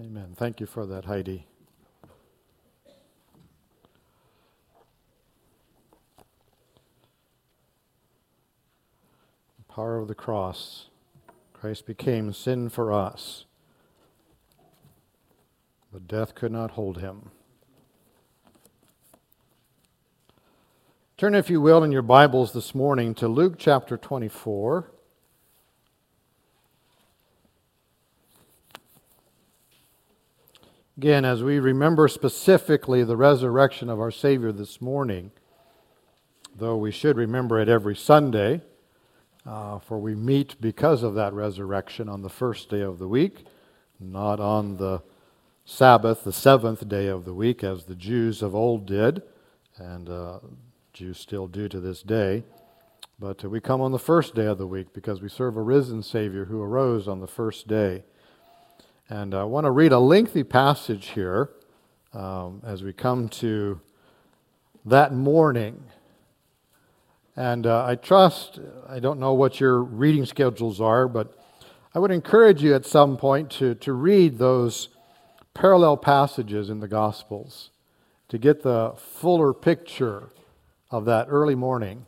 Amen. Thank you for that, Heidi. The power of the cross. Christ became sin for us, but death could not hold him. Turn, if you will, in your Bibles this morning to Luke chapter 24. Again, as we remember specifically the resurrection of our Savior this morning, though we should remember it every Sunday, for we meet because of that resurrection on the first day of the week, not on the Sabbath, the seventh day of the week, as the Jews of old did, and Jews still do to this day. But we come on the first day of the week because we serve a risen Savior who arose on the first day. And I want to read a lengthy passage here as we come to that morning. And I don't know what your reading schedules are, but I would encourage you at some point to read those parallel passages in the Gospels to get the fuller picture of that early morning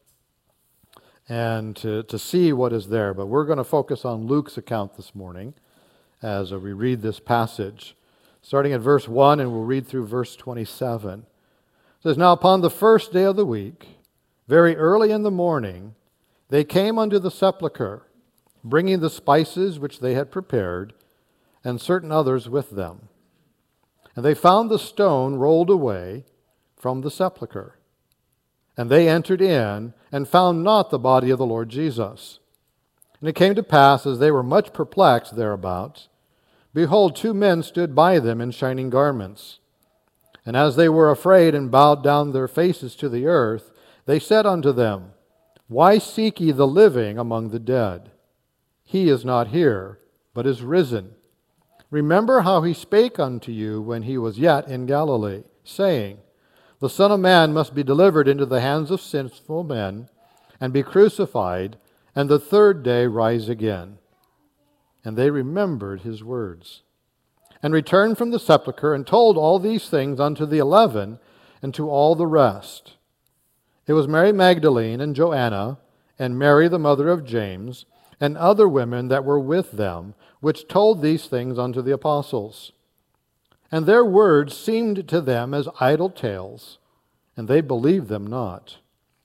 and to see what is there. But we're going to focus on Luke's account this morning as we read this passage, starting at verse 1, and we'll read through verse 27. It says, "Now upon the first day of the week, very early in the morning, they came unto the sepulchre, bringing the spices which they had prepared, and certain others with them. And they found the stone rolled away from the sepulchre. And they entered in, and found not the body of the Lord Jesus. And it came to pass, as they were much perplexed thereabouts, behold, two men stood by them in shining garments. And as they were afraid and bowed down their faces to the earth, they said unto them, Why seek ye the living among the dead? He is not here, but is risen. Remember how he spake unto you when he was yet in Galilee, saying, The Son of Man must be delivered into the hands of sinful men, and be crucified, and the third day rise again. And they remembered his words, and returned from the sepulchre, and told all these things unto the 11, and to all the rest. It was Mary Magdalene, and Joanna, and Mary the mother of James, and other women that were with them, which told these things unto the apostles. And their words seemed to them as idle tales, and they believed them not.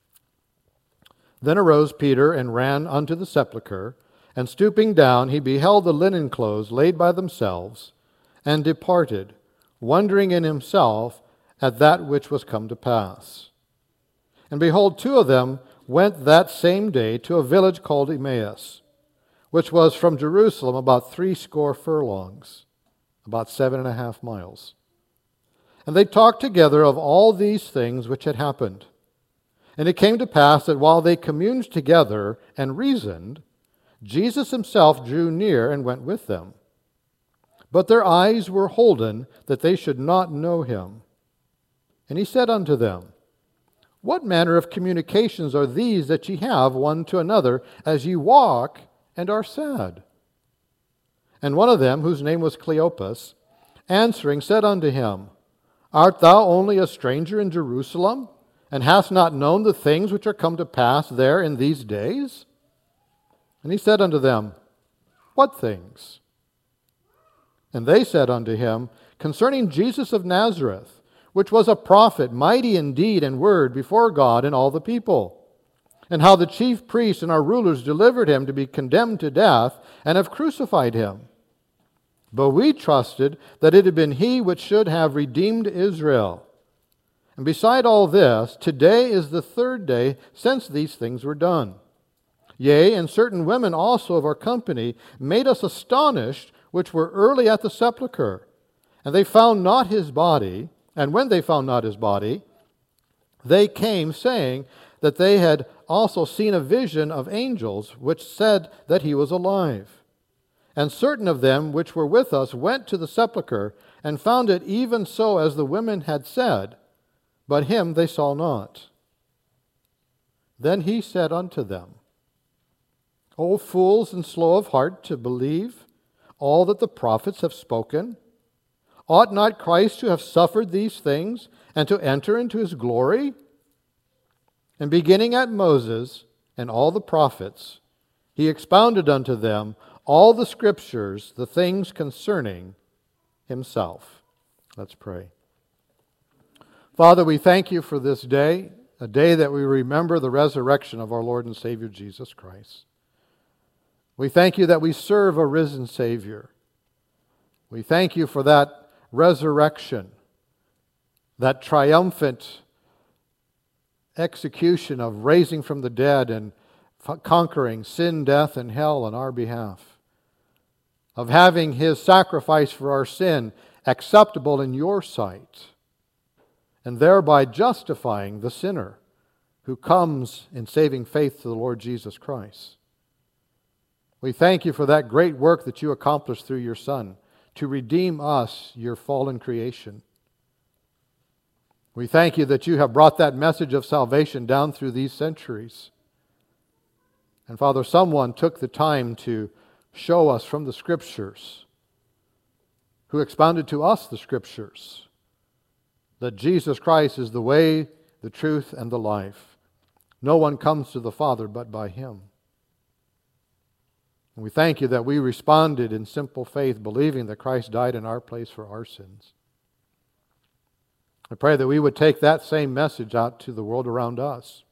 Then arose Peter, and ran unto the sepulchre, and stooping down, he beheld the linen clothes laid by themselves, and departed, wondering in himself at that which was come to pass. And behold, two of them went that same day to a village called Emmaus, which was from Jerusalem about 60 furlongs, about 7.5 miles. And they talked together of all these things which had happened. And it came to pass that while they communed together and reasoned, Jesus himself drew near and went with them. But their eyes were holden that they should not know him. And he said unto them, What manner of communications are these that ye have one to another as ye walk and are sad? And one of them, whose name was Cleopas, answering said unto him, Art thou only a stranger in Jerusalem, and hast not known the things which are come to pass there in these days? And he said unto them, What things? And they said unto him, Concerning Jesus of Nazareth, which was a prophet, mighty in deed and word before God and all the people, and how the chief priests and our rulers delivered him to be condemned to death, and have crucified him. But we trusted that it had been he which should have redeemed Israel. And beside all this, today is the third day since these things were done. Yea, and certain women also of our company made us astonished, which were early at the sepulchre. And they found not his body. And when they found not his body, they came, saying that they had also seen a vision of angels, which said that he was alive. And certain of them which were with us went to the sepulchre, and found it even so as the women had said, but him they saw not. Then he said unto them, O fools and slow of heart to believe all that the prophets have spoken? Ought not Christ to have suffered these things and to enter into his glory?" And beginning at Moses and all the prophets, he expounded unto them all the Scriptures, the things concerning himself. Let's pray. Father, we thank you for this day, a day that we remember the resurrection of our Lord and Savior Jesus Christ. We thank you that we serve a risen Savior. We thank you for that resurrection, that triumphant execution of raising from the dead and conquering sin, death, and hell on our behalf, of having his sacrifice for our sin acceptable in your sight, and thereby justifying the sinner who comes in saving faith to the Lord Jesus Christ. We thank you for that great work that you accomplished through your Son to redeem us, your fallen creation. We thank you that you have brought that message of salvation down through these centuries. And Father, someone took the time to show us from the Scriptures, who expounded to us the Scriptures, that Jesus Christ is the way, the truth, and the life. No one comes to the Father but by him. And we thank you that we responded in simple faith, believing that Christ died in our place for our sins. I pray that we would take that same message out to the world around us.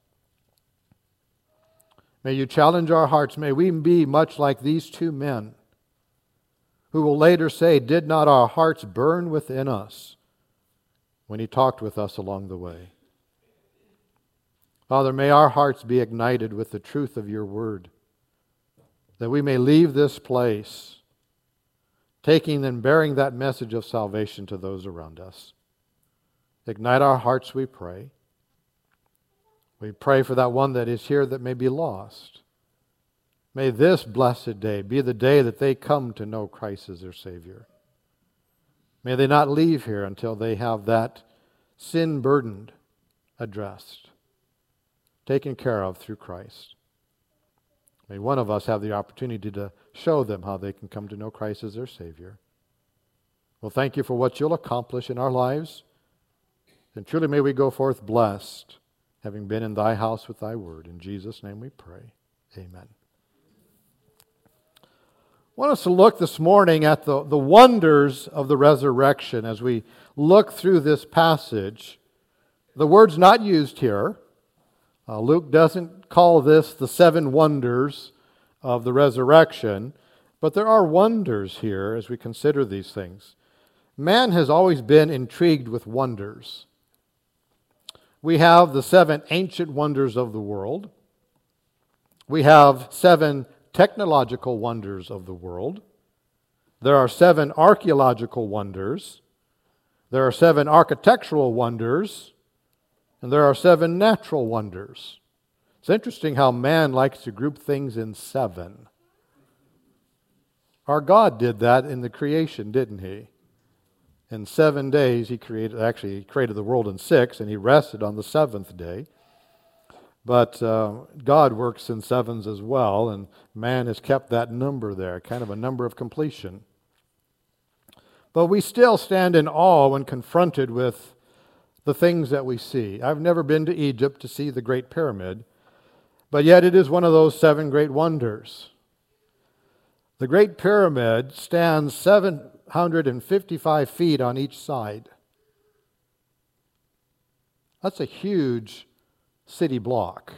May you challenge our hearts. May we be much like these two men who will later say, "Did not our hearts burn within us when he talked with us along the way?" Father, may our hearts be ignited with the truth of your word, that we may leave this place taking and bearing that message of salvation to those around us. Ignite our hearts, we pray. We pray for that one that is here that may be lost. May this blessed day be the day that they come to know Christ as their Savior. May they not leave here until they have that sin burdened addressed, taken care of through Christ. May one of us have the opportunity to show them how they can come to know Christ as their Savior. Well, thank you for what you'll accomplish in our lives. And truly may we go forth blessed, having been in thy house with thy word. In Jesus' name we pray. Amen. I want us to look this morning at the wonders of the resurrection as we look through this passage. The word's not used here. Luke doesn't call this the 7 wonders of the resurrection, but there are wonders here as we consider these things. Man has always been intrigued with wonders. We have the 7 ancient wonders of the world. We have 7 technological wonders of the world. There are 7 archaeological wonders. There are 7 architectural wonders. And there are 7 natural wonders. It's interesting how man likes to group things in 7. Our God did that in the creation, didn't he? In 7 days, he created the world in 6, and he rested on the 7th day. But God works in 7s as well, and man has kept that number there, kind of a number of completion. But we still stand in awe when confronted with the things that we see. I've never been to Egypt to see the Great Pyramid, but yet it is one of those 7 great wonders. The Great Pyramid stands 755 feet on each side. That's a huge city block.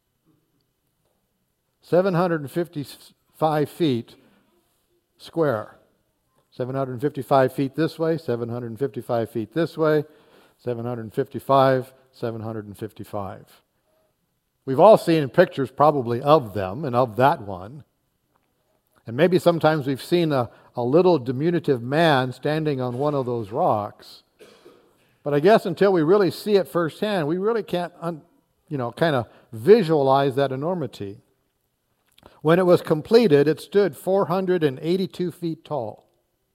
755 feet square. 755 feet this way, 755 feet this way, 755, 755. We've all seen pictures probably of them and of that one. And maybe sometimes we've seen a little diminutive man standing on one of those rocks. But I guess until we really see it firsthand, we really can't kind of visualize that enormity. When it was completed, it stood 482 feet tall.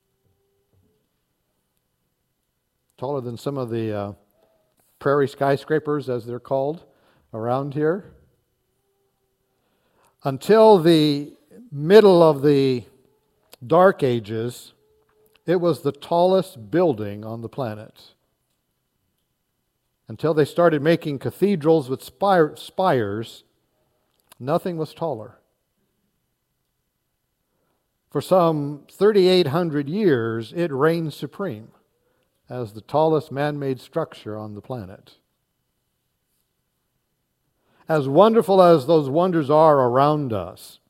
Taller than some of the prairie skyscrapers, as they're called, around here. Until the middle of the Dark Ages, it was the tallest building on the planet. Until they started making cathedrals with spires, nothing was taller. For some 3,800 years, it reigned supreme as the tallest man-made structure on the planet. As wonderful as those wonders are around us,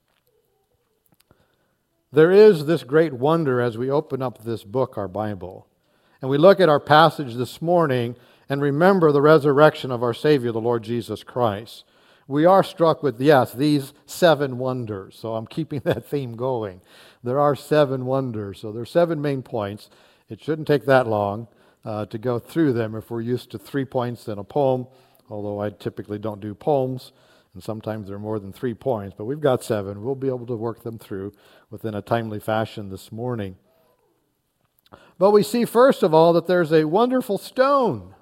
there is this great wonder as we open up this book, our Bible. And we look at our passage this morning and remember the resurrection of our Savior, the Lord Jesus Christ. We are struck with, yes, these 7 wonders. So I'm keeping that theme going. There are 7 wonders. So there are 7 main points. It shouldn't take that long to go through them if we're used to 3 points in a poem, although I typically don't do poems, and sometimes there are more than 3 points. But we've got 7. We'll be able to work them through within a timely fashion this morning. But we see, first of all, that there's a wonderful stone.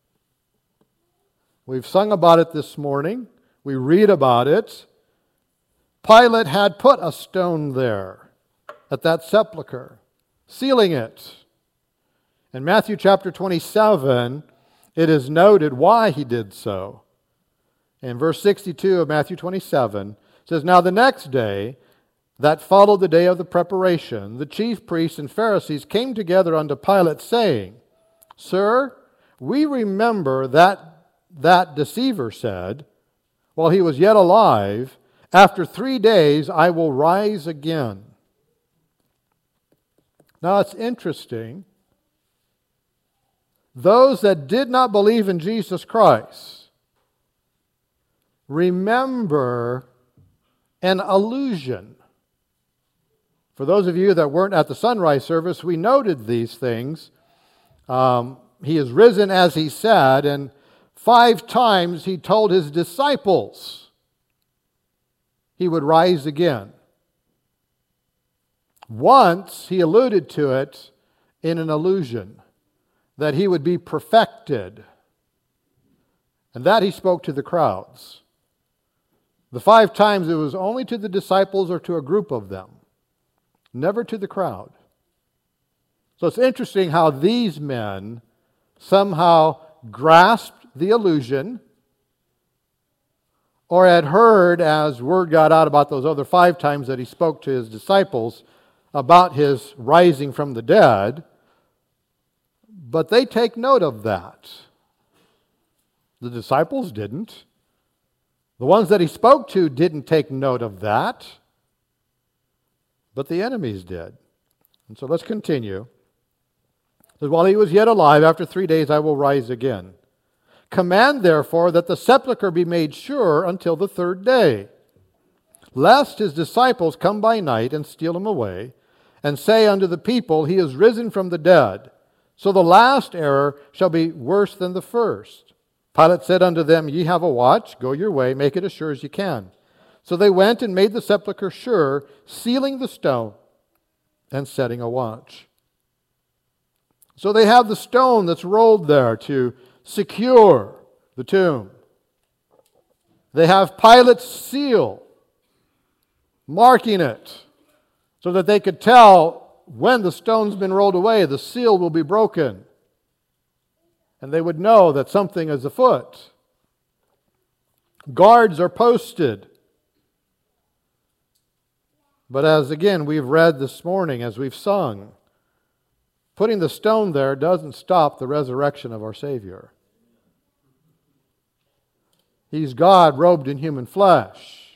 We've sung about it this morning. We read about it. Pilate had put a stone there at that sepulcher, sealing it. In Matthew chapter 27, it is noted why he did so. In verse 62 of Matthew 27, it says, "Now the next day, that followed the day of the preparation, the chief priests and Pharisees came together unto Pilate, saying, Sir, we remember that deceiver said, while he was yet alive, after 3 days I will rise again." Now it's interesting. Those that did not believe in Jesus Christ remember an allusion. For those of you that weren't at the sunrise service, we noted these things. He is risen as he said, and 5 times he told his disciples he would rise again. Once he alluded to it in an allusion, that he would be perfected, and that he spoke to the crowds. The 5 times it was only to the disciples or to a group of them, never to the crowd. So it's interesting how these men somehow grasped the allusion, or had heard, as word got out about those other 5 times that he spoke to his disciples about his rising from the dead, but they take note of that. The disciples didn't. The ones that he spoke to didn't take note of that, but the enemies did. And so let's continue. It says, "While he was yet alive, after 3 days I will rise again. Command therefore that the sepulchre be made sure until the 3rd day, lest his disciples come by night and steal him away, and say unto the people, He is risen from the dead. So the last error shall be worse than the first. Pilate said unto them, Ye have a watch, go your way, make it as sure as ye can. So they went and made the sepulchre sure, sealing the stone and setting a watch." So they have the stone that's rolled there to secure the tomb. They have Pilate's seal marking it so that they could tell when the stone's been rolled away, the seal will be broken. And they would know that something is afoot. Guards are posted. But as again we've read this morning, as we've sung, putting the stone there doesn't stop the resurrection of our Savior. He's God robed in human flesh.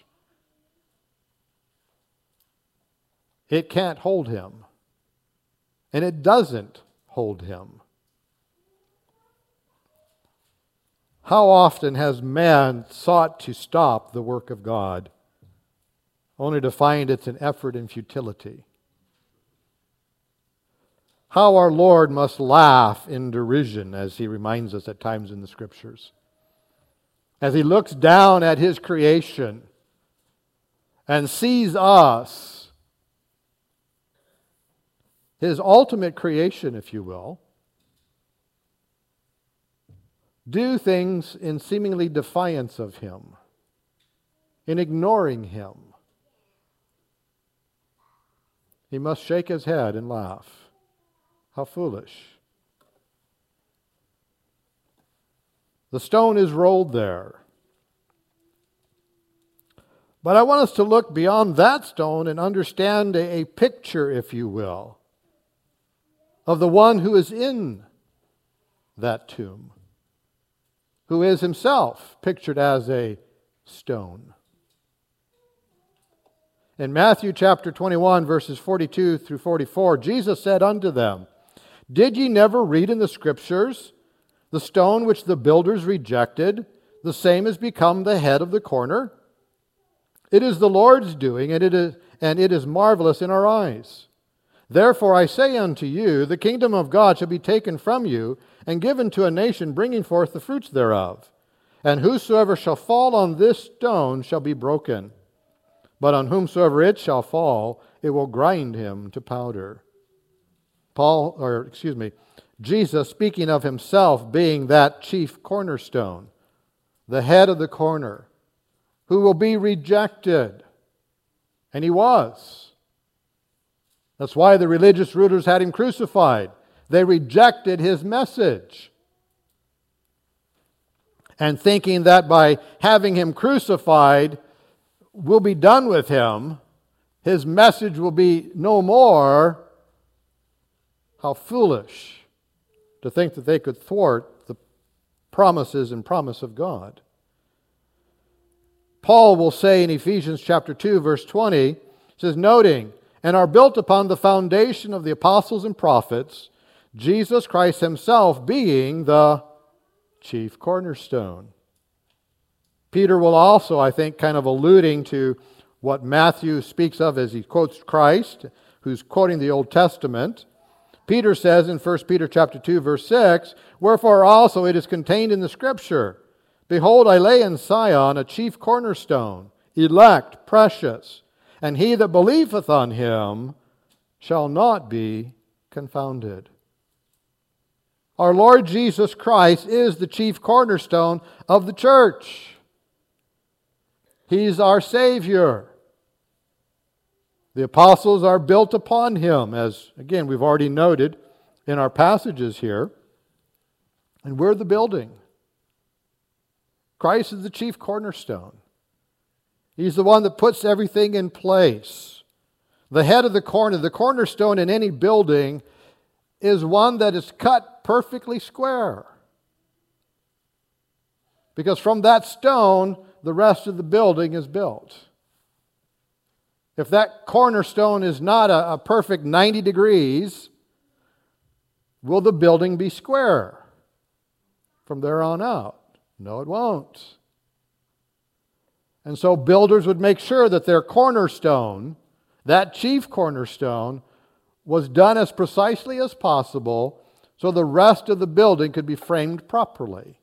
It can't hold him. And it doesn't hold him. How often has man sought to stop the work of God, only to find it's an effort in futility? How our Lord must laugh in derision, as he reminds us at times in the Scriptures, as he looks down at his creation and sees us, his ultimate creation, if you will, do things in seemingly defiance of him, in ignoring him. he must shake his head and laugh. How foolish. The stone is rolled there. But I want us to look beyond that stone and understand a picture, if you will, of the one who is in that tomb, who is himself pictured as a stone. In Matthew chapter 21, verses 42 through 44, Jesus said unto them, Did ye never read in the Scriptures, the stone which the builders rejected, the same is become the head of the corner? It is the Lord's doing, and it is marvelous in our eyes. Therefore I say unto you, the kingdom of God shall be taken from you, and given to a nation bringing forth the fruits thereof. And whosoever shall fall on this stone shall be broken. But on whomsoever it shall fall, it will grind him to powder. Jesus speaking of himself being that chief cornerstone, the head of the corner, who will be rejected. And he was. That's why the religious rulers had him crucified. They rejected his message. And thinking that by having him crucified, we'll be done with him, his message will be no more. How foolish to think that they could thwart the promises and promise of God. Paul will say in Ephesians chapter 2, verse 20, says, noting, and are built upon the foundation of the apostles and prophets, Jesus Christ himself being the chief cornerstone. Peter will also, I think, kind of alluding to what Matthew speaks of as he quotes Christ, who's quoting the Old Testament. Peter says in 1 Peter chapter 2, verse 6, Wherefore also it is contained in the Scripture, Behold, I lay in Sion a chief cornerstone, elect, precious, and he that believeth on him shall not be confounded. Our Lord Jesus Christ is the chief cornerstone of the church. He's our Savior. The apostles are built upon him, as, again, we've already noted in our passages here. And we're the building. Christ is the chief cornerstone. He's the one that puts everything in place. The head of the cornerstone in any building is one that is cut perfectly square. Because from that stone, the rest of the building is built. If that cornerstone is not a perfect 90 degrees, will the building be square from there on out? No, it won't. And so builders would make sure that their cornerstone, that chief cornerstone, was done as precisely as possible so the rest of the building could be framed properly.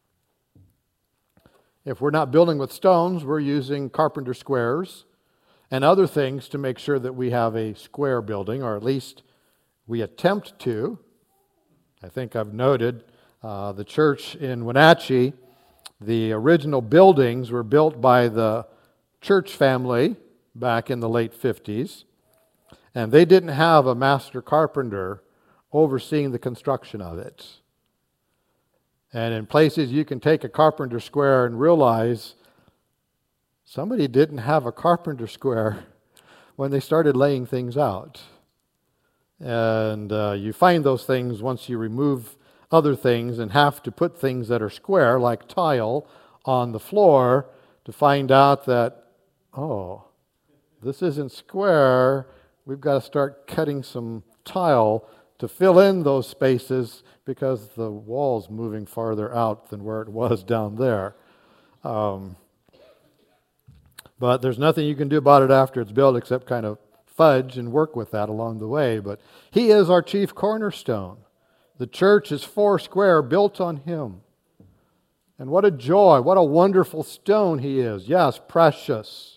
If we're not building with stones, we're using carpenter squares and other things to make sure that we have a square building, or at least we attempt to. I think I've noted the church in Wenatchee, the original buildings were built by the church family back in the late 50s, and they didn't have a master carpenter overseeing the construction of it. And in places you can take a carpenter square and realize somebody didn't have a carpenter square when they started laying things out. And you find those things once you remove other things and have to put things that are square, like tile, on the floor to find out that, oh, this isn't square. We've got to start cutting some tile to fill in those spaces because the wall's moving farther out than where it was down there. But there's nothing you can do about it after it's built except kind of fudge and work with that along the way. But he is our chief cornerstone. The church is four square, built on him. And what a joy, what a wonderful stone he is. Yes, precious.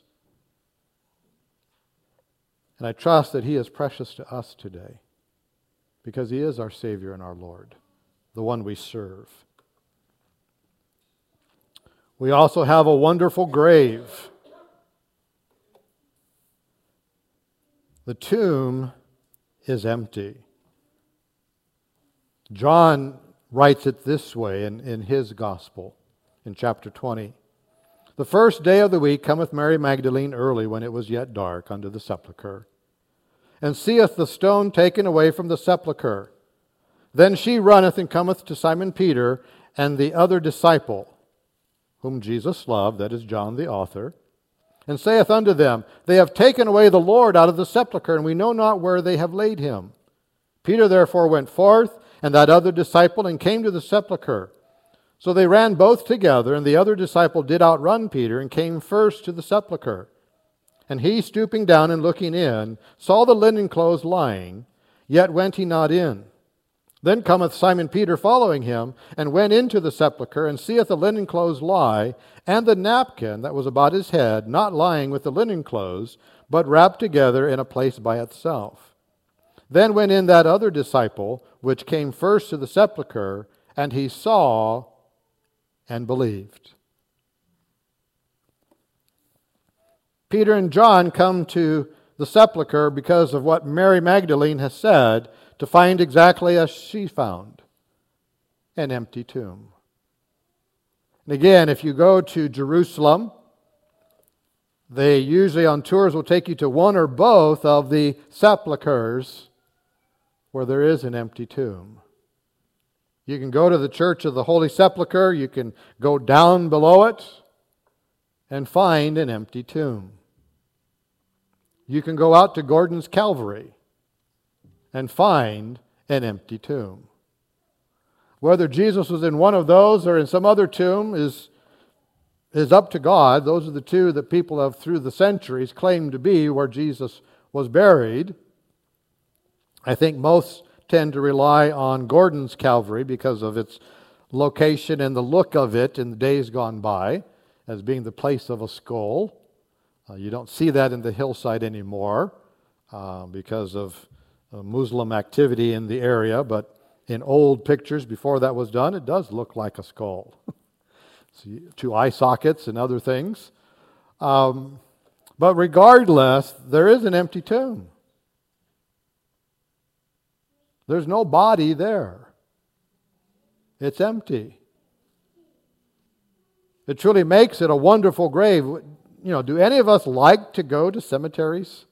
And I trust that he is precious to us today because he is our Savior and our Lord, the one we serve. We also have a wonderful grave. The tomb is empty. John writes it this way in his gospel in chapter 20. The first day of the week cometh Mary Magdalene early, when it was yet dark, unto the sepulchre, and seeth the stone taken away from the sepulchre. Then she runneth and cometh to Simon Peter and the other disciple, whom Jesus loved, that is John the author, and saith unto them, They have taken away the Lord out of the sepulchre, and we know not where they have laid him. Peter therefore went forth, and that other disciple, and came to the sepulchre. So they ran both together, and the other disciple did outrun Peter, and came first to the sepulchre. And he, stooping down and looking in, saw the linen clothes lying, yet went he not in. Then cometh Simon Peter following him, and went into the sepulchre, and seeth the linen clothes lie, and the napkin that was about his head, not lying with the linen clothes, but wrapped together in a place by itself. Then went in that other disciple, which came first to the sepulchre, and he saw and believed. Peter and John come to the sepulchre because of what Mary Magdalene has said, to find exactly as she found, an empty tomb. And again, if you go to Jerusalem, they usually on tours will take you to one or both of the sepulchres where there is an empty tomb. You can go to the Church of the Holy Sepulchre, you can go down below it and find an empty tomb. You can go out to Gordon's Calvary and find an empty tomb. Whether Jesus was in one of those or in some other tomb is up to God. Those are the two that people have through the centuries claimed to be where Jesus was buried. I think most tend to rely on Gordon's Calvary because of its location and the look of it in the days gone by as being the place of a skull. You don't see that in the hillside anymore because of Muslim activity in the area, but in old pictures before that was done, it does look like a skull. See, two eye sockets and other things. But regardless, there is an empty tomb. There's no body there. It's empty. It truly makes it a wonderful grave. You know, do any of us like to go to cemeteries?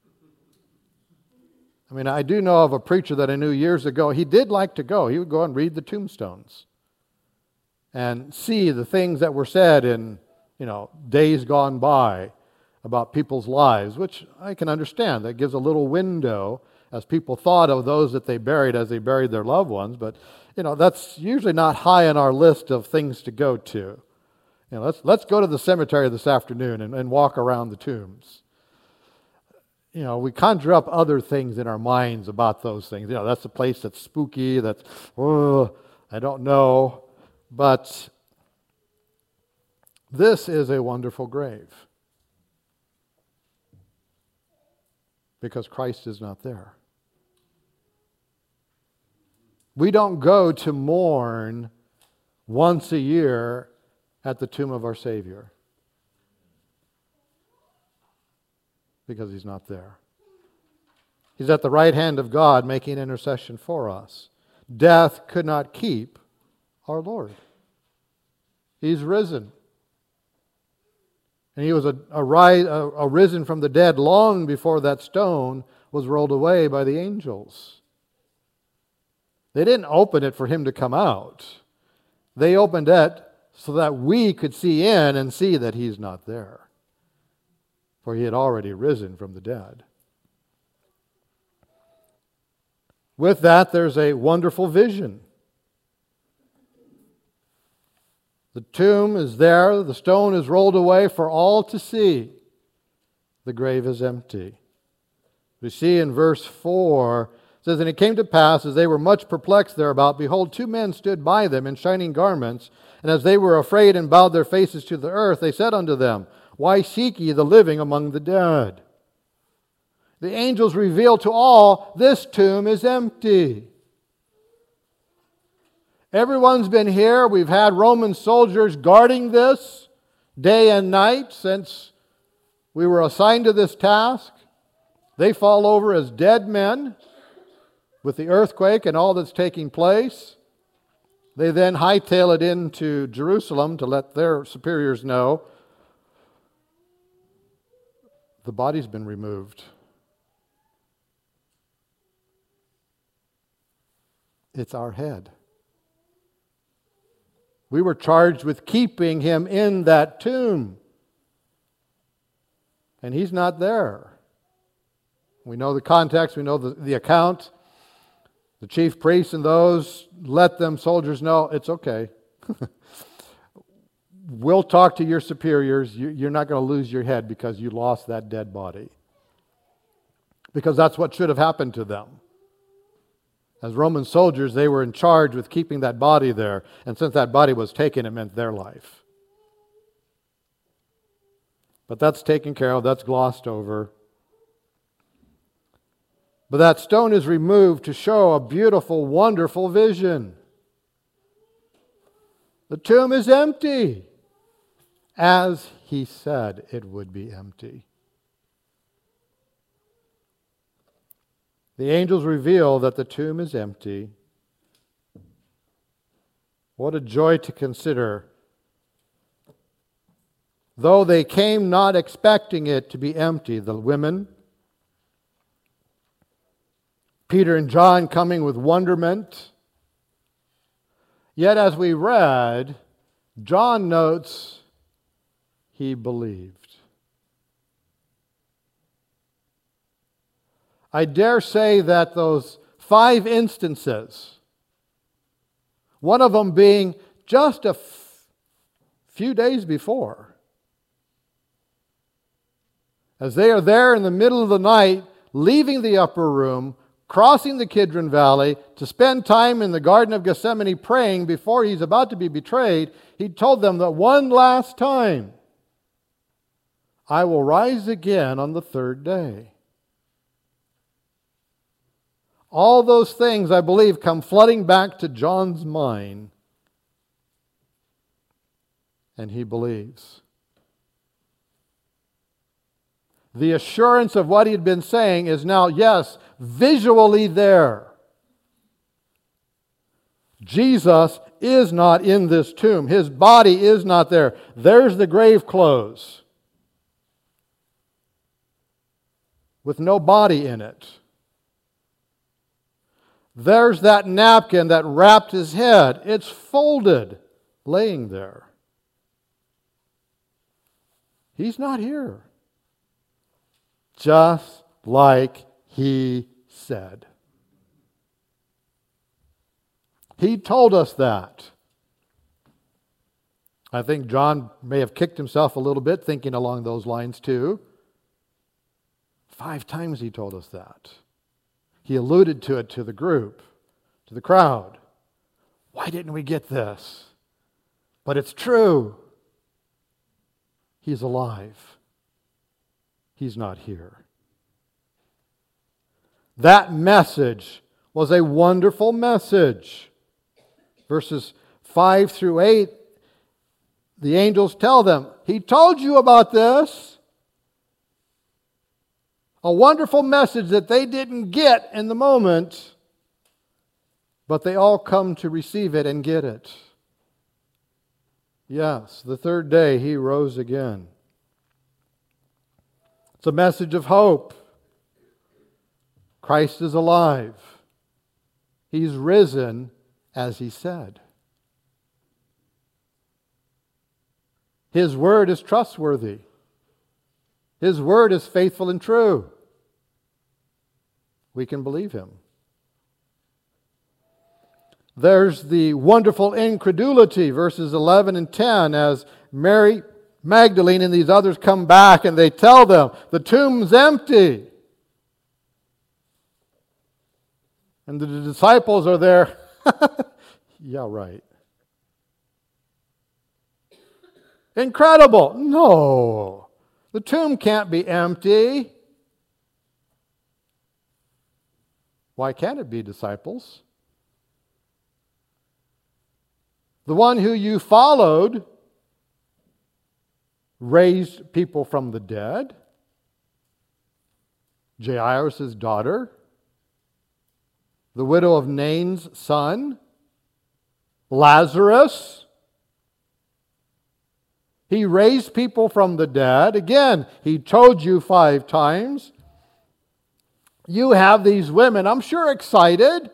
I mean, I do know of a preacher that I knew years ago. He did like to go. He would go and read the tombstones and see the things that were said in, days gone by about people's lives, which I can understand. That gives a little window as people thought of those that they buried as they buried their loved ones. But, that's usually not high on our list of things to go to. Let's go to the cemetery this afternoon and walk around the tombs. We conjure up other things in our minds about those things. That's a place that's spooky, I don't know. But this is a wonderful grave because Christ is not there. We don't go to mourn once a year at the tomb of our Savior because He's not there. He's at the right hand of God making intercession for us. Death could not keep our Lord. He's risen. And He was risen from the dead long before that stone was rolled away by the angels. They didn't open it for Him to come out. They opened it so that we could see in and see that He's not there. For He had already risen from the dead. With that, there's a wonderful vision. The tomb is there. The stone is rolled away for all to see. The grave is empty. We see in verse 4, it says, And it came to pass, as they were much perplexed thereabout, behold, two men stood by them in shining garments. And as they were afraid and bowed their faces to the earth, they said unto them, Why seek ye the living among the dead? The angels reveal to all, this tomb is empty. Everyone's been here. We've had Roman soldiers guarding this day and night since we were assigned to this task. They fall over as dead men with the earthquake and all that's taking place. They then hightail it into Jerusalem to let their superiors know the body's been removed. It's our head. We were charged with keeping him in that tomb. And he's not there. We know the context, we know the account. The chief priests and those let them soldiers know, it's okay. We'll talk to your superiors. You're not going to lose your head because you lost that dead body. Because that's what should have happened to them. As Roman soldiers, they were in charge with keeping that body there. And since that body was taken, it meant their life. But that's taken care of. That's glossed over. But that stone is removed to show a beautiful, wonderful vision. The tomb is empty, as he said it would be empty. The angels reveal that the tomb is empty. What a joy to consider. Though they came not expecting it to be empty, the women, Peter and John coming with wonderment. Yet as we read, John notes he believed. I dare say that those 5 instances, one of them being just a few days before, as they are there in the middle of the night, leaving the upper room, crossing the Kidron Valley to spend time in the Garden of Gethsemane praying before he's about to be betrayed, he told them that one last time, I will rise again on the 3rd day. All those things, I believe, come flooding back to John's mind, and he believes. The assurance of what he had been saying is now, yes, visually there. Jesus is not in this tomb. His body is not there. There's the grave clothes with no body in it. There's that napkin that wrapped his head. It's folded, laying there. He's not here. Just like he said. He told us that. I think John may have kicked himself a little bit thinking along those lines too. 5 times he told us that. He alluded to it to the group, to the crowd. Why didn't we get this? But it's true. He's alive. He's not here. That message was a wonderful message. Verses 5 through 8, the angels tell them, he told you about this. A wonderful message that they didn't get in the moment, but they all come to receive it and get it. Yes, the 3rd day he rose again. It's a message of hope. Christ is alive. He's risen as he said. His word is trustworthy. His word is faithful and true. We can believe him. There's the wonderful incredulity, verses 11 and 10, as Mary Magdalene and these others come back and they tell them, the tomb's empty. And the disciples are there. Yeah, right. Incredible. No, the tomb can't be empty. Why can't it be, disciples? The one who you followed raised people from the dead. Jairus' daughter, the widow of Nain's son, Lazarus. He raised people from the dead. Again, he told you 5 times. You have these women, I'm sure, excited.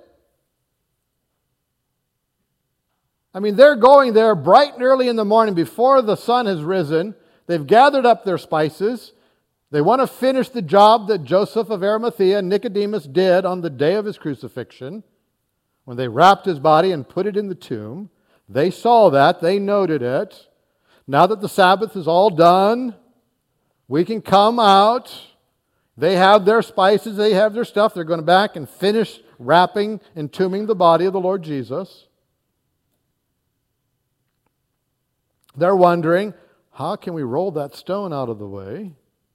I mean, they're going there bright and early in the morning before the sun has risen. They've gathered up their spices. They want to finish the job that Joseph of Arimathea and Nicodemus did on the day of his crucifixion, when they wrapped his body and put it in the tomb. They saw that. They noted it. Now that the Sabbath is all done, we can come out. They have their spices. They have their stuff. They're going back and finish wrapping, entombing the body of the Lord Jesus. They're wondering, how can we roll that stone out of the way?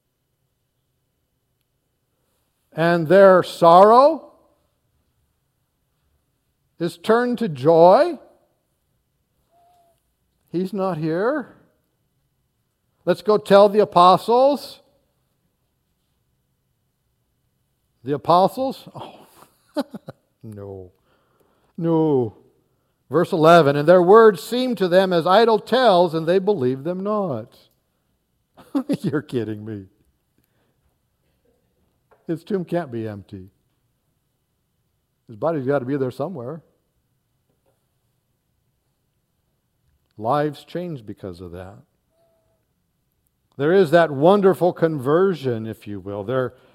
And their sorrow is turned to joy. He's not here. Let's go tell the apostles. The apostles? Oh, no. No. Verse 11, and their words seemed to them as idle tales, and they believed them not. You're kidding me. His tomb can't be empty. His body's got to be there somewhere. Lives changed because of that. There is that wonderful conversion, if you will.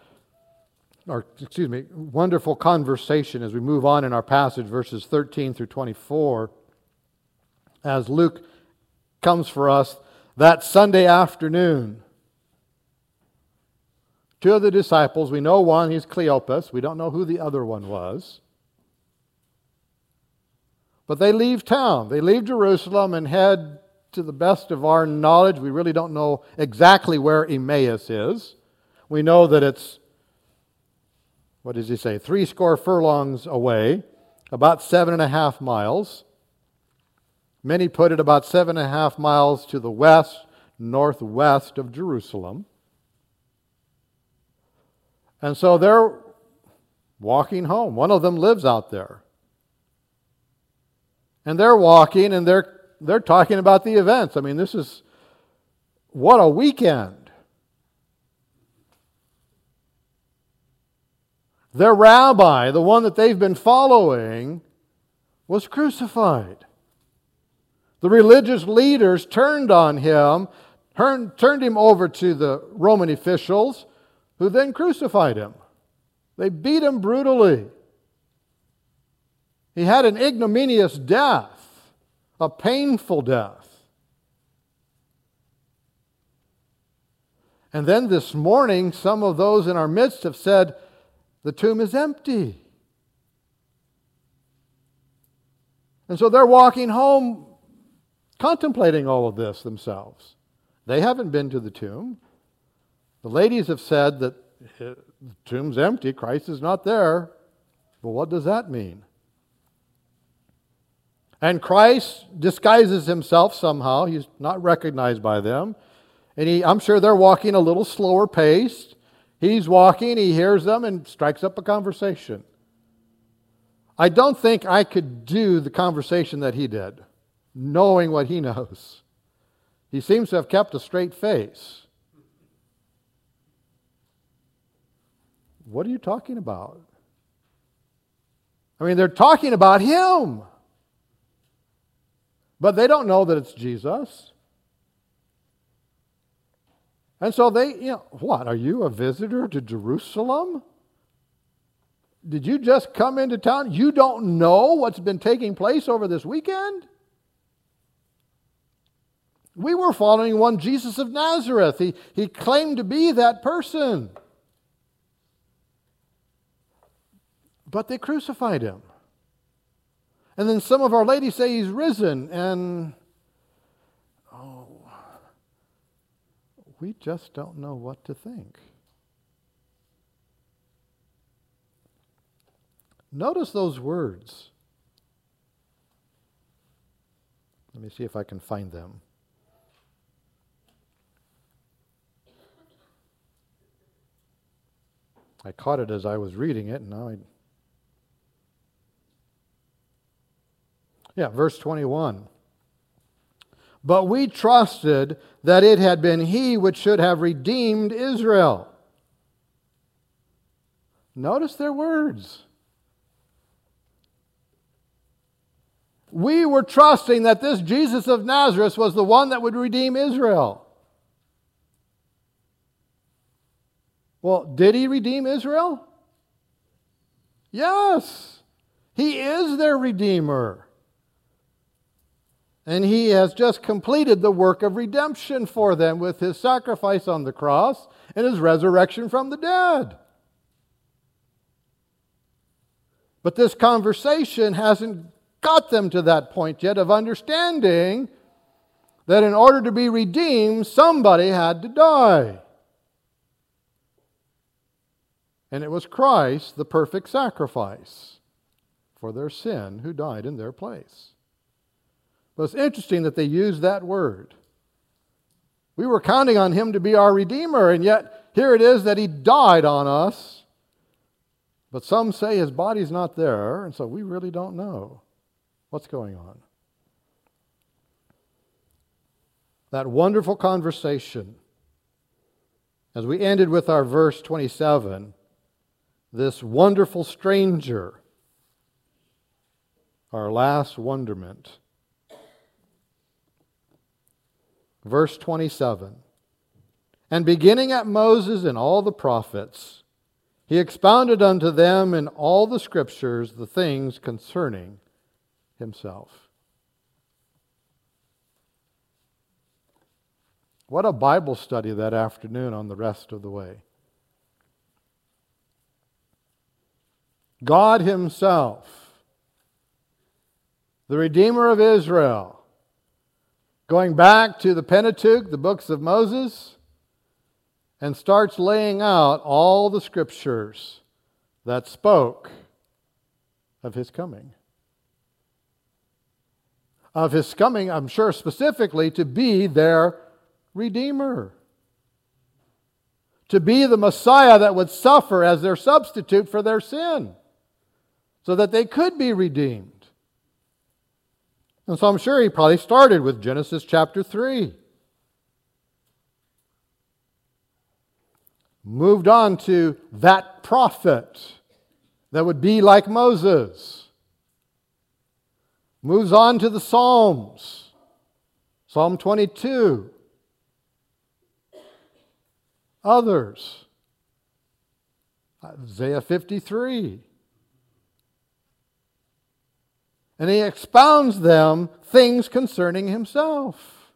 Wonderful conversation as we move on in our passage, verses 13 through 24, as Luke comes for us that Sunday afternoon. 2 of the disciples, we know one, he's Cleopas. We don't know who the other one was. But they leave town. They leave Jerusalem and head, to the best of our knowledge, we really don't know exactly where Emmaus is. We know that it's, what does he say, 70 furlongs away, about 7.5 miles. Many put it about 7.5 miles to the west, northwest of Jerusalem. And so they're walking home. One of them lives out there. And they're walking and they're talking about the events. I mean, this is, what a weekend. Their rabbi, the one that they've been following, was crucified. The religious leaders turned on him, turned him over to the Roman officials, who then crucified him. They beat him brutally. He had an ignominious death, a painful death. And then this morning, some of those in our midst have said, the tomb is empty. And so they're walking home contemplating all of this themselves. They haven't been to the tomb. The ladies have said that the tomb's empty, Christ is not there. Well, what does that mean? And Christ disguises himself somehow. He's not recognized by them. And I'm sure they're walking a little slower paced. He's walking, he hears them and strikes up a conversation. I don't think I could do the conversation that he did, knowing what he knows. He seems to have kept a straight face. What are you talking about? I mean, they're talking about him. But they don't know that it's Jesus. And so they, what, are you a visitor to Jerusalem? Did you just come into town? You don't know what's been taking place over this weekend? We were following one Jesus of Nazareth. He claimed to be that person. But they crucified him. And then some of our ladies say he's risen, and we just don't know what to think. Notice those words. Let me see if I can find them. I caught it as I was reading it, and verse 21. But we trusted that it had been He which should have redeemed Israel. Notice their words. We were trusting that this Jesus of Nazareth was the one that would redeem Israel. Well, did He redeem Israel? Yes. He is their Redeemer. And He has just completed the work of redemption for them with His sacrifice on the cross and His resurrection from the dead. But this conversation hasn't got them to that point yet of understanding that in order to be redeemed, somebody had to die. And it was Christ, the perfect sacrifice for their sin, who died in their place. But it's interesting that they used that word. We were counting on Him to be our Redeemer, and yet here it is that He died on us. But some say His body's not there, and so we really don't know what's going on. That wonderful conversation, as we ended with our verse 27, this wonderful stranger, our last wonderment. Verse 27, and beginning at Moses and all the prophets, He expounded unto them in all the Scriptures the things concerning Himself. What a Bible study that afternoon on the rest of the way. God Himself, the Redeemer of Israel, going back to the Pentateuch, the books of Moses, and starts laying out all the Scriptures that spoke of His coming. Of His coming, I'm sure specifically, to be their Redeemer. To be the Messiah that would suffer as their substitute for their sin, so that they could be redeemed. And so I'm sure He probably started with Genesis chapter 3. Moved on to that prophet that would be like Moses. Moves on to the Psalms. Psalm 22. Others. Isaiah 53. And He expounds them things concerning Himself.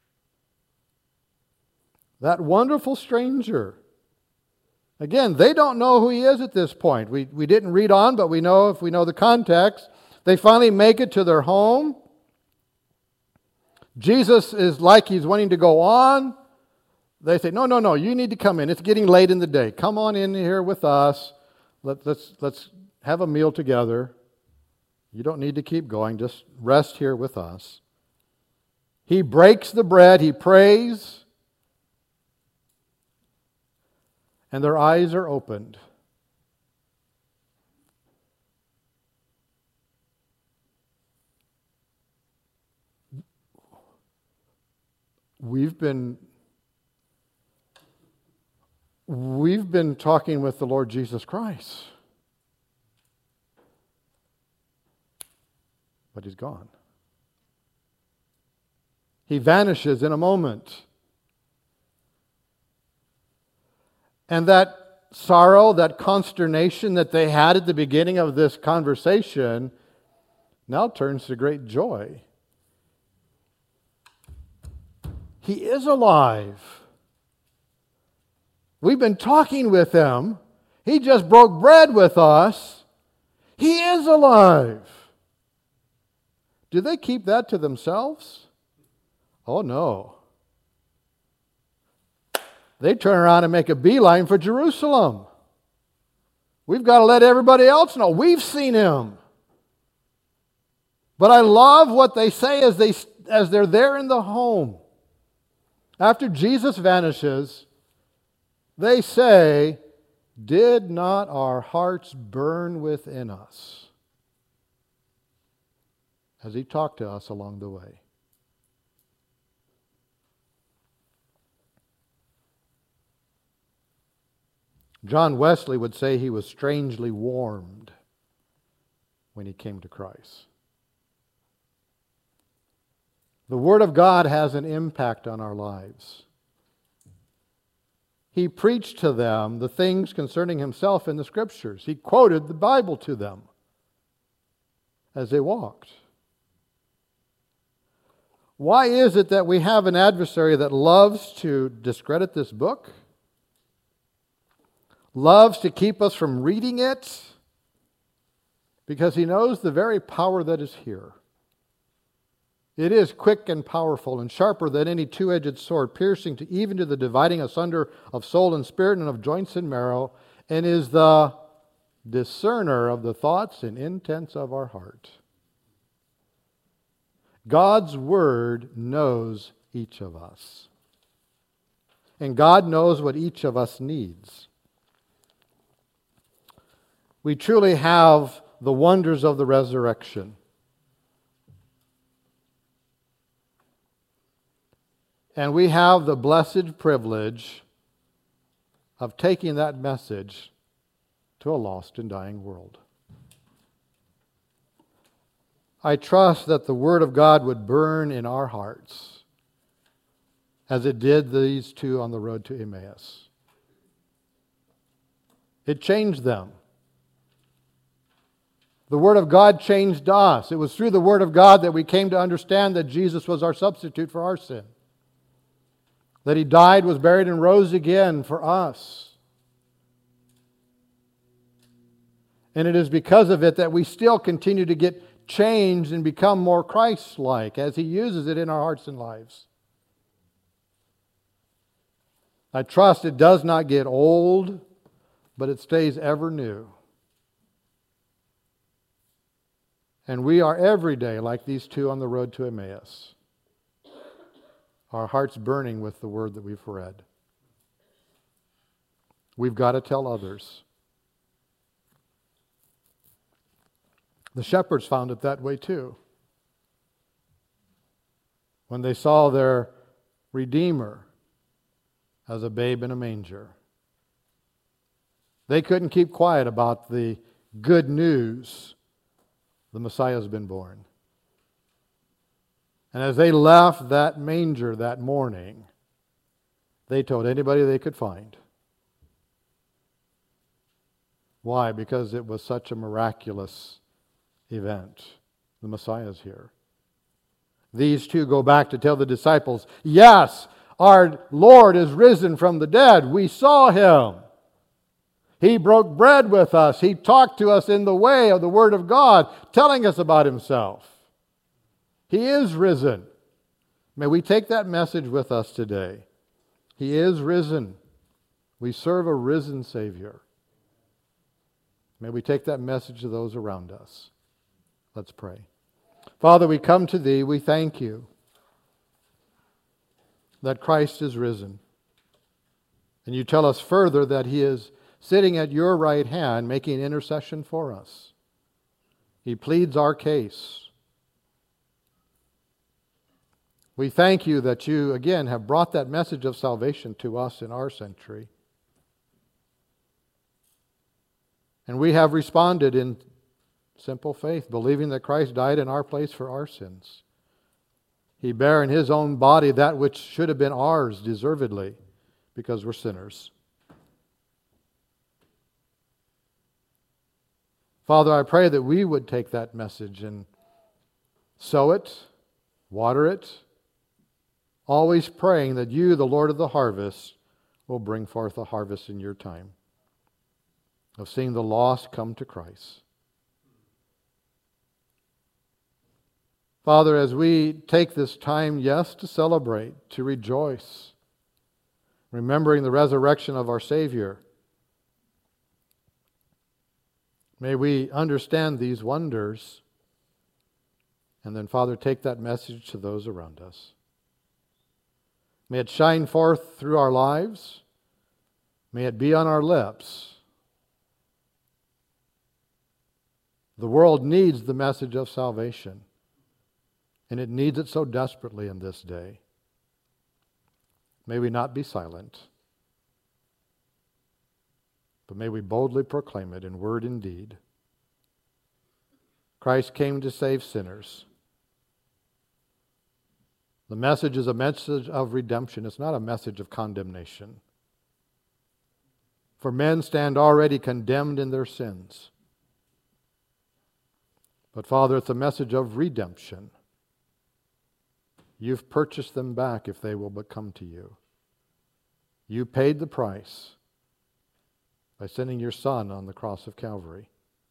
That wonderful stranger. Again, they don't know who He is at this point. We didn't read on, but we know, if we know the context, they finally make it to their home. Jesus is like He's wanting to go on. They say, no, you need to come in. It's getting late in the day. Come on in here with us. Let's have a meal together. You don't need to keep going. Just rest here with us. He breaks the bread. He prays. And their eyes are opened. We've been talking with the Lord Jesus Christ. But He's gone. He vanishes in a moment. And that sorrow, that consternation that they had at the beginning of this conversation now turns to great joy. He is alive. We've been talking with Him. He just broke bread with us. He is alive. Do they keep that to themselves? Oh no. They turn around and make a beeline for Jerusalem. We've got to let everybody else know. We've seen Him. But I love what they say as they're there in the home. After Jesus vanishes, they say, did not our hearts burn within us as he talked to us along the way? John Wesley would say he was strangely warmed when he came to Christ. The Word of God has an impact on our lives. He preached to them the things concerning himself in the Scriptures. He quoted the Bible to them as they walked. Why is it that we have an adversary that loves to discredit this book? Loves to keep us from reading it? Because he knows the very power that is here. It is quick and powerful and sharper than any two-edged sword, piercing to even to the dividing asunder of soul and spirit and of joints and marrow, and is the discerner of the thoughts and intents of our heart. God's Word knows each of us. And God knows what each of us needs. We truly have the wonders of the resurrection. And we have the blessed privilege of taking that message to a lost and dying world. I trust that the Word of God would burn in our hearts as it did these two on the road to Emmaus. It changed them. The Word of God changed us. It was through the Word of God that we came to understand that Jesus was our substitute for our sin. That He died, was buried, and rose again for us. And it is because of it that we still continue to get changed and become more Christ-like as He uses it in our hearts and lives. I trust it does not get old, but it stays ever new. And we are every day like these two on the road to Emmaus. Our hearts burning with the Word that we've read. We've got to tell others. The shepherds found it that way too. When they saw their Redeemer as a babe in a manger. They couldn't keep quiet about the good news. The Messiah has been born. And as they left that manger that morning, they told anybody they could find. Why? Because it was such a miraculous event. The Messiah is here. These two go back to tell the disciples, yes, our Lord is risen from the dead. We saw Him. He broke bread with us. He talked to us in the way of the Word of God, telling us about Himself. He is risen. May we take that message with us today. He is risen. We serve a risen Savior. May we take that message to those around us. Let's pray. Father, we come to Thee. We thank You that Christ is risen. And You tell us further that He is sitting at Your right hand, making intercession for us. He pleads our case. We thank You that You, again, have brought that message of salvation to us in our century. And we have responded in simple faith, believing that Christ died in our place for our sins. He bare in His own body that which should have been ours deservedly, because we're sinners. Father, I pray that we would take that message and sow it, water it, always praying that You, the Lord of the harvest, will bring forth a harvest in Your time of seeing the lost come to Christ. Father, as we take this time, yes, to celebrate, to rejoice, remembering the resurrection of our Savior, may we understand these wonders and then, Father, take that message to those around us. May it shine forth through our lives. May it be on our lips The world needs the message of salvation, and it needs it so desperately in this day. May we not be silent, but may we boldly proclaim it in word and deed. Christ came to save sinners. The message is a message of redemption. It's not a message of condemnation. For men stand already condemned in their sins. But Father, it's a message of redemption. You've purchased them back if they will but come to you. You paid the price by sending your Son on the cross of Calvary.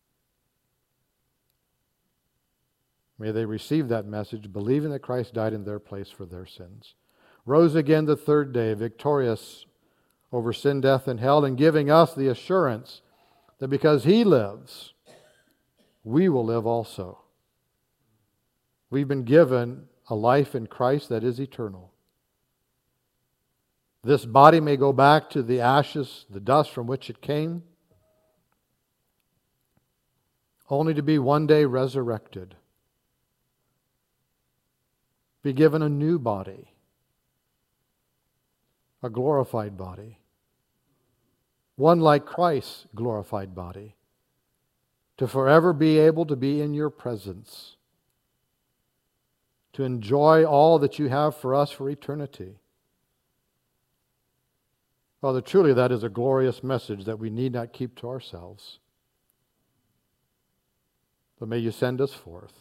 May they receive that message, believing that Christ died in their place for their sins, rose again the third day, victorious over sin, death, and hell, and giving us the assurance that because He lives, we will live also. We've been given a life in Christ that is eternal. This body may go back to the ashes, the dust from which it came, only to be one day resurrected, be given a new body, a glorified body, one like Christ's glorified body, to forever be able to be in your presence, to enjoy all that you have for us for eternity. Father, truly that is a glorious message that we need not keep to ourselves. But may you send us forth.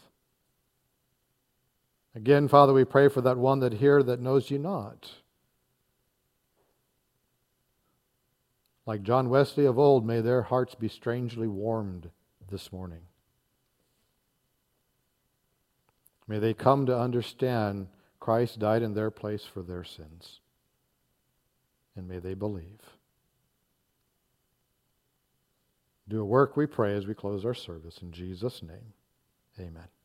Again, Father, we pray for that one that here that knows you not. Like John Wesley of old, may their hearts be strangely warmed this morning. May they come to understand Christ died in their place for their sins. And may they believe. Do a work, we pray, as we close our service. In Jesus' name, amen.